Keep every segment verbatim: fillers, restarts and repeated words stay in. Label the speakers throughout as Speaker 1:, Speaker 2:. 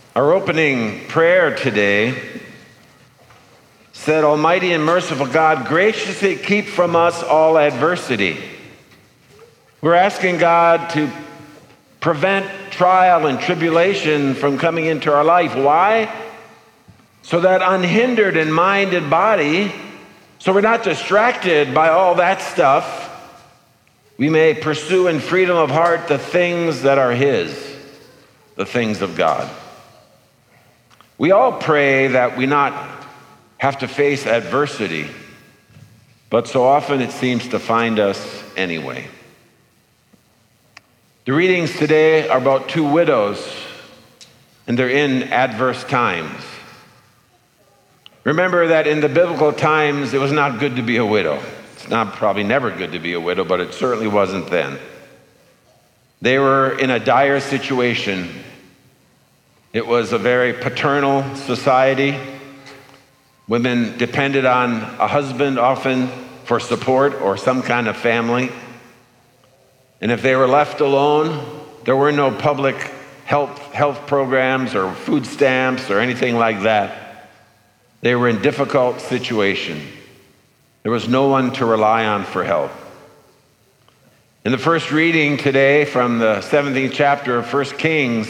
Speaker 1: Our opening prayer today said, Almighty and merciful God, graciously keep from us all adversity. We're asking God to prevent trial and tribulation from coming into our life. Why? So that unhindered in mind and body, so we're not distracted by all that stuff, we may pursue in freedom of heart the things that are His, the things of God. We all pray that we not have to face adversity, but so often it seems to find us anyway. The readings today are about two widows, and they're in adverse times. Remember that in the biblical times, it was not good to be a widow. It's not probably never good to be a widow, but it certainly wasn't then. They were in a dire situation. It was a very paternal society. Women depended on a husband often for support or some kind of family. And if they were left alone, there were no public health, health programs or food stamps or anything like that. They were in difficult situation. There was no one to rely on for help. In the first reading today from the seventeenth chapter of First Kings,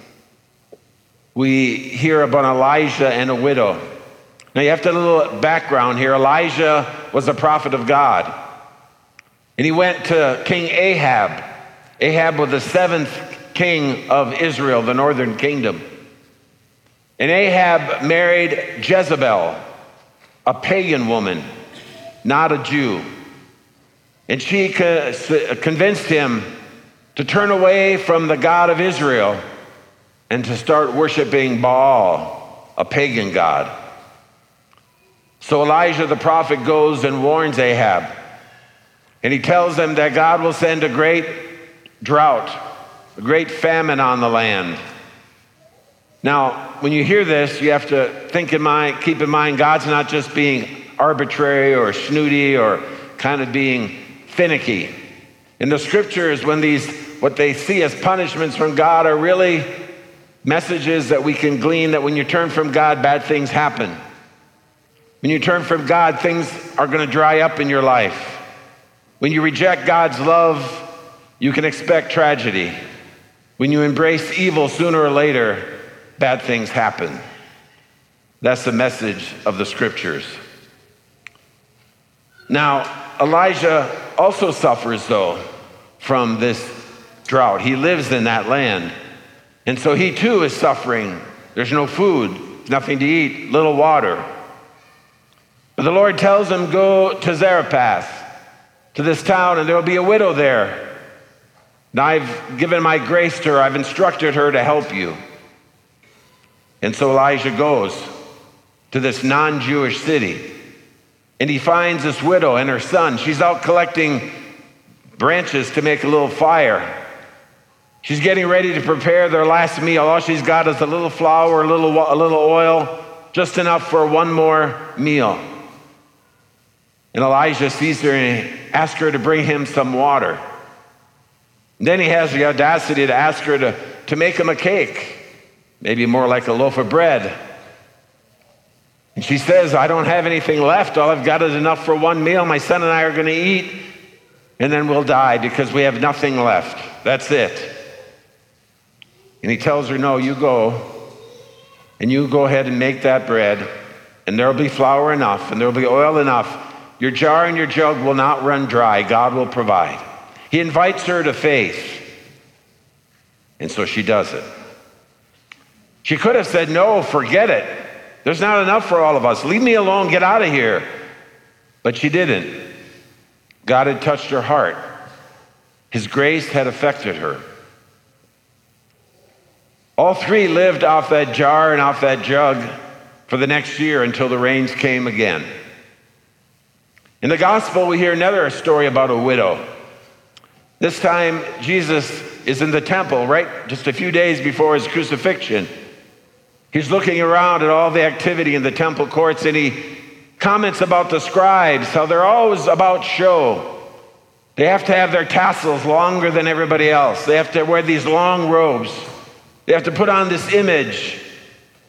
Speaker 1: we hear about Elijah and a widow. Now you have to have a little background here. Elijah was a prophet of God. And he went to King Ahab. Ahab was the seventh king of Israel, the northern kingdom. And Ahab married Jezebel, a pagan woman, not a Jew. And she co- convinced him to turn away from the God of Israel and to start worshiping Baal, a pagan god. So Elijah the prophet goes and warns Ahab. And he tells them that God will send a great drought, a great famine on the land. Now, when you hear this, you have to think in mind, keep in mind, God's not just being arbitrary or snooty or kind of being finicky. In the scriptures, when these, what they see as punishments from God are really messages that we can glean that when you turn from God, bad things happen. When you turn from God, things are going to dry up in your life. When you reject God's love, you can expect tragedy. When you embrace evil, sooner or later, bad things happen. That's the message of the scriptures. Now, Elijah also suffers, though, from this drought. He lives in that land. And so he, too, is suffering. There's no food, nothing to eat, little water. But the Lord tells him, go to Zarephath, to this town, and there will be a widow there. And I've given my grace to her. I've instructed her to help you. And so Elijah goes to this non-Jewish city. And he finds this widow and her son. She's out collecting branches to make a little fire. She's getting ready to prepare their last meal. All she's got is a little flour, a little, a little oil, just enough for one more meal. And Elijah sees her and asks her to bring him some water. And then he has the audacity to ask her to, to make him a cake, maybe more like a loaf of bread. And she says, I don't have anything left. All I've got is enough for one meal. My son and I are going to eat, and then we'll die because we have nothing left. That's it. And he tells her, no, you go, and you go ahead and make that bread, and there'll be flour enough, and there'll be oil enough. Your jar and your jug will not run dry. God will provide. He invites her to faith. And so she does it. She could have said, no, forget it. There's not enough for all of us. Leave me alone. Get out of here. But she didn't. God had touched her heart. His grace had affected her. All three lived off that jar and off that jug for the next year until the rains came again. In the gospel, we hear another story about a widow. This time, Jesus is in the temple, right? Just a few days before his crucifixion. He's looking around at all the activity in the temple courts, and he comments about the scribes, how they're always about show. They have to have their tassels longer than everybody else. They have to wear these long robes. They have to put on this image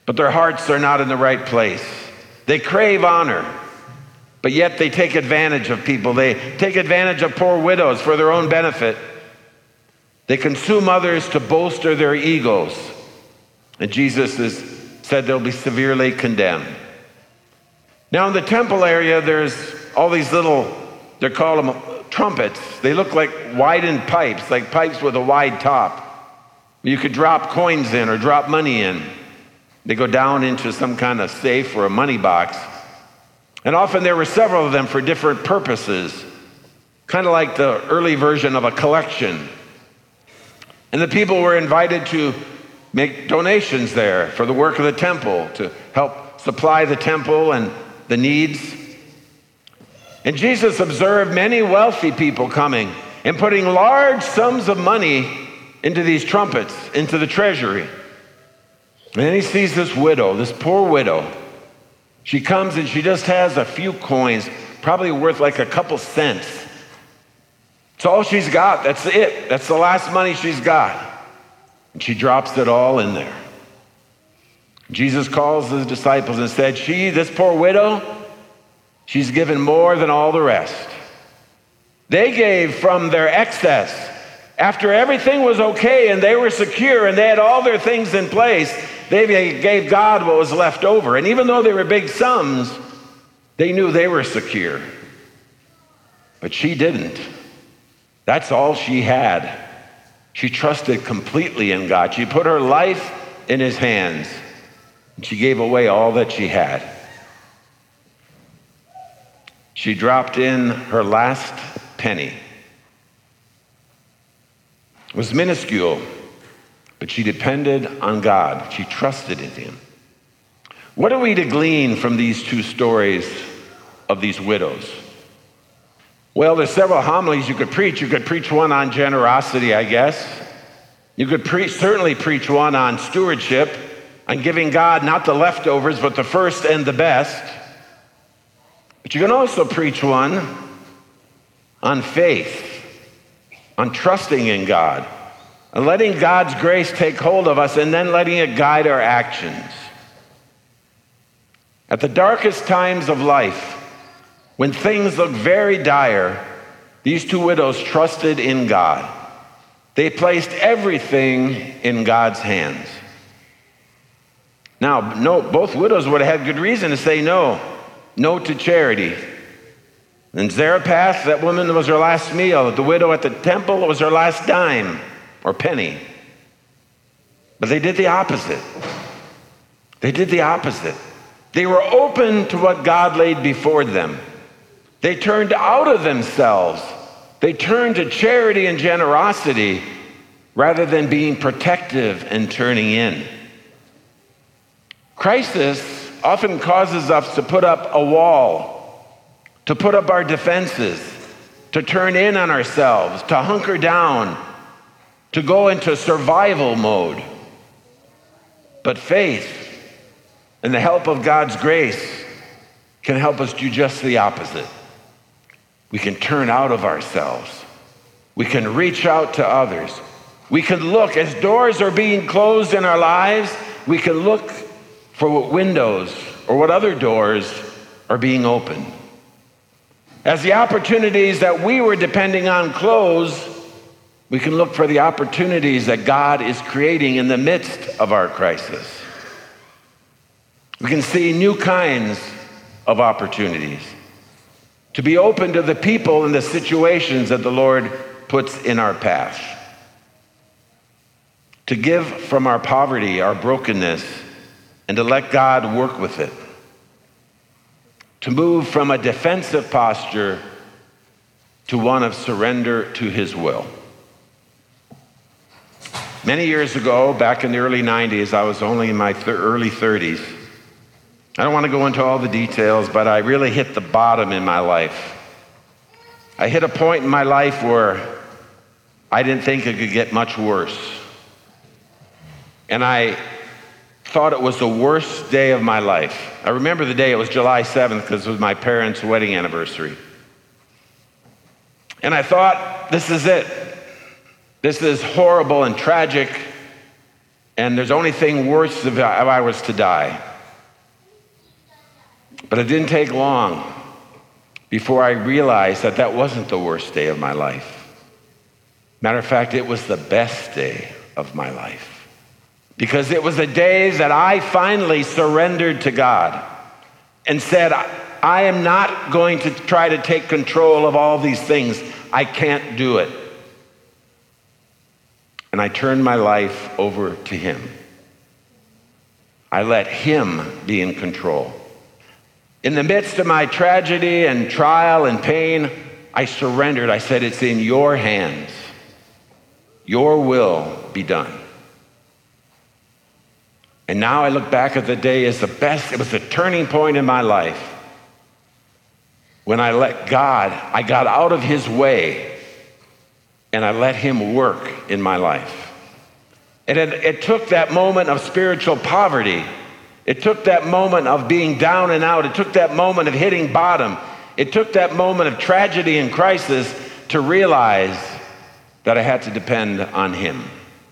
Speaker 1: but their hearts are not in the right place. They crave honor, but yet they take advantage of people. They take advantage of poor widows for their own benefit. They consume others to bolster their egos. And Jesus has said they'll be severely condemned. Now in the temple area, there's all these little, they call them trumpets. They look like widened pipes, like pipes with a wide top. You could drop coins in or drop money in. They go down into some kind of safe or a money box. And often there were several of them for different purposes, kind of like the early version of a collection. And the people were invited to make donations there for the work of the temple, to help supply the temple and the needs. And Jesus observed many wealthy people coming and putting large sums of money into these trumpets, into the treasury. And then he sees this widow, this poor widow. She comes and she just has a few coins, probably worth like a couple cents. It's all she's got. That's it. That's the last money she's got. And she drops it all in there. Jesus calls his disciples and said, she, this poor widow, she's given more than all the rest. They gave from their excess. After everything was okay and they were secure and they had all their things in place, they gave God what was left over. And even though they were big sums, they knew they were secure. But she didn't. That's all she had. She trusted completely in God. She put her life in his hands. And she gave away all that she had. She dropped in her last penny. It was minuscule, but she depended on God. She trusted in him. What are we to glean from these two stories of these widows? Well, there's several homilies you could preach. You could preach one on generosity, I guess. You could pre- certainly preach one on stewardship, on giving God not the leftovers, but the first and the best. But you can also preach one on faith, on trusting in God, and letting God's grace take hold of us and then letting it guide our actions. At the darkest times of life, when things look very dire, these two widows trusted in God. They placed everything in God's hands. Now, no, both widows would have had good reason to say no, no to charity. And Zarephath, that woman, was her last meal. The widow at the temple, it was her last dime or penny. But they did the opposite. They did the opposite. They were open to what God laid before them. They turned out of themselves. They turned to charity and generosity rather than being protective and turning in. Crisis often causes us to put up a wall, to put up our defenses, to turn in on ourselves, to hunker down, to go into survival mode. But faith and the help of God's grace can help us do just the opposite. We can turn out of ourselves. We can reach out to others. We can look, as doors are being closed in our lives, we can look for what windows or what other doors are being opened. As the opportunities that we were depending on close, we can look for the opportunities that God is creating in the midst of our crisis. We can see new kinds of opportunities to be open to the people and the situations that the Lord puts in our path. To give from our poverty, our brokenness, and to let God work with it. To move from a defensive posture to one of surrender to his will. Many years ago, back in the early nineties, I was only in my th- early thirties. I don't want to go into all the details, but I really hit the bottom in my life. I hit a point in my life where I didn't think it could get much worse. And I thought it was the worst day of my life. I remember the day, it was July seventh, because it was my parents' wedding anniversary. And I thought, this is it. This is horrible and tragic. And there's only thing worse if I, if I was to die. But it didn't take long before I realized that that wasn't the worst day of my life. Matter of fact, it was the best day of my life. Because it was a day that I finally surrendered to God and said, I am not going to try to take control of all these things. I can't do it. And I turned my life over to Him. I let Him be in control. In the midst of my tragedy and trial and pain, I surrendered. I said, it's in your hands. Your will be done. And now I look back at the day as the best, it was the turning point in my life. When I let God, I got out of His way and I let Him work in my life. And it, it took that moment of spiritual poverty. It took that moment of being down and out. It took that moment of hitting bottom. It took that moment of tragedy and crisis to realize that I had to depend on Him.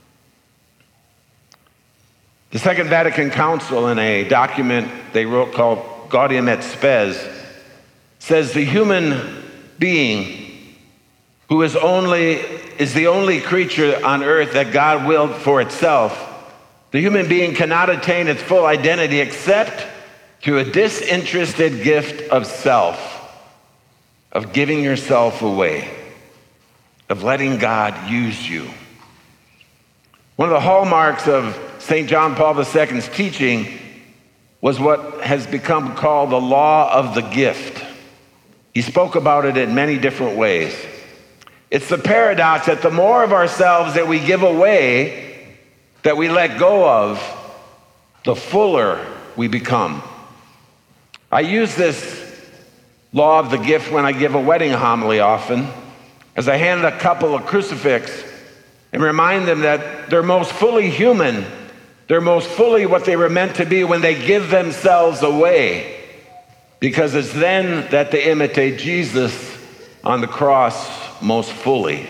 Speaker 1: The Second Vatican Council, in a document they wrote called Gaudium et Spes, says the human being who is only is the only creature on earth that God willed for itself, the human being cannot attain its full identity except through a disinterested gift of self, of giving yourself away, of letting God use you. One of the hallmarks of Saint John Paul the Second's teaching was what has become called the law of the gift. He spoke about it in many different ways. It's the paradox that the more of ourselves that we give away, that we let go of, the fuller we become. I use this law of the gift when I give a wedding homily often, as I hand a couple a crucifix and remind them that they're most fully human. They're most fully what they were meant to be when they give themselves away, because it's then that they imitate Jesus on the cross most fully.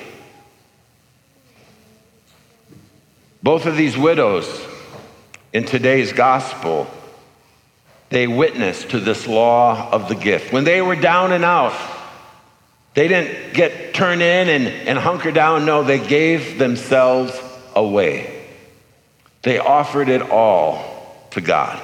Speaker 1: Both of these widows in today's gospel, they witnessed to this law of the gift. When they were down and out, they didn't get turned in and, and hunker down. No, they gave themselves away. They offered it all to God.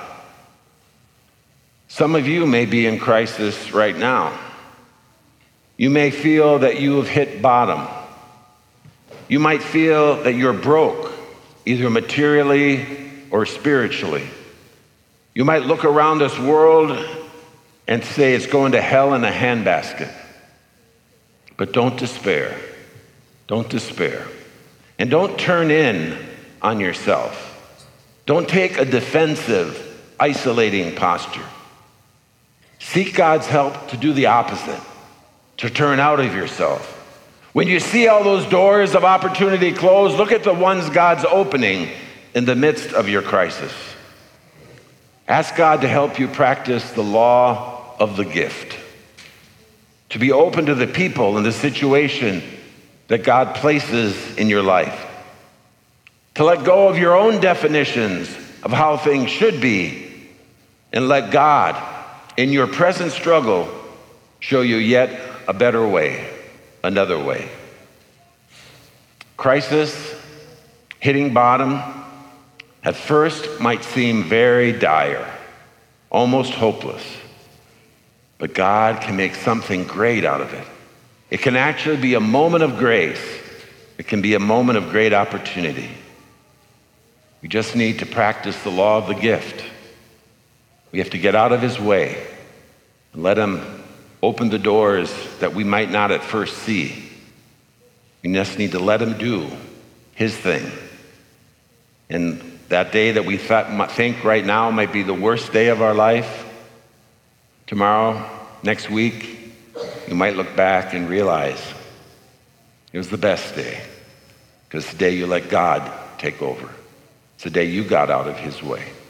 Speaker 1: Some of you may be in crisis right now. You may feel that you have hit bottom. You might feel that you're broke, either materially or spiritually. You might look around this world and say it's going to hell in a handbasket. But don't despair. Don't despair. And don't turn in on yourself. Don't take a defensive, isolating posture. Seek God's help to do the opposite, to turn out of yourself. When you see all those doors of opportunity closed, look at the ones God's opening in the midst of your crisis. Ask God to help you practice the law of the gift, to be open to the people and the situation that God places in your life, to let go of your own definitions of how things should be, and let God, in your present struggle, show you yet a better way, another way. Crisis, hitting bottom, at first might seem very dire, almost hopeless. But God can make something great out of it. It can actually be a moment of grace. It can be a moment of great opportunity. We just need to practice the law of the gift. We have to get out of His way and let Him open the doors that we might not at first see. We just need to let Him do His thing. And that day that we th- think right now might be the worst day of our life, tomorrow, next week, you might look back and realize it was the best day, because it's the day you let God take over. It's the day you got out of His way.